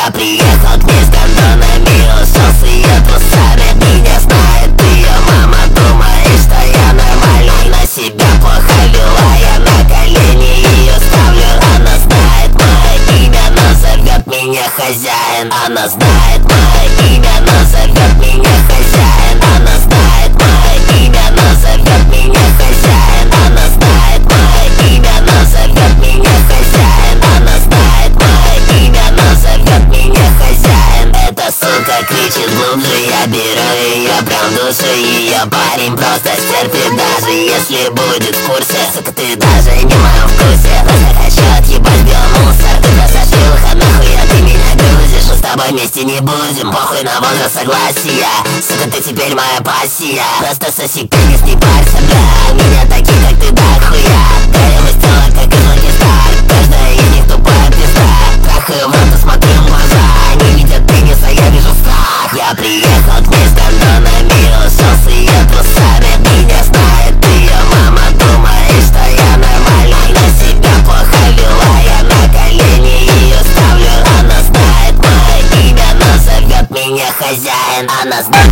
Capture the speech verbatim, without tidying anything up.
Я приехал к ней с гондонами, ушел с ее трусами. Меня знает ее мама, думает, что я нормальный. На себя плохо вела, я на колени ее ставлю. Она знает мое имя, но зовет меня хозяин. Она знает мое имя, но зовет меня хозяин. Она знает мое имя, но зовет меня хозяин. Она знает мое имя, но зовет меня хозяин. Она знает мое имя, но зовет меня хозяин. Эта сука кричит глубже, я беру ее прям душу. Ее парень просто стерпит, даже если будет в курсе. Сука, ты даже не в моем вкусе. Просто хочу отъебать биомусор. Ты просто шлюха, нахуя ты меня грузишь? Мы с тобой вместе не будем, похуй на возраст, согласия. Сука, ты теперь моя пассия. Просто соси пенис, не парься, бля. У меня такие, как ты, да хуя. Горелость тела, как из Локи Стар. Каждая из них тупая пизда. Трахаю в рот и смотрю в глаза. Они видят пенис, а я вижу страх. Я приехал к ней с гондонами, ушел с ее трусами. Меня знает ее мама, думает, что я нормальный. На себя плохо вела, я на колени ее ставлю. Она знает мое имя, но зовет меня хозяин. Она знает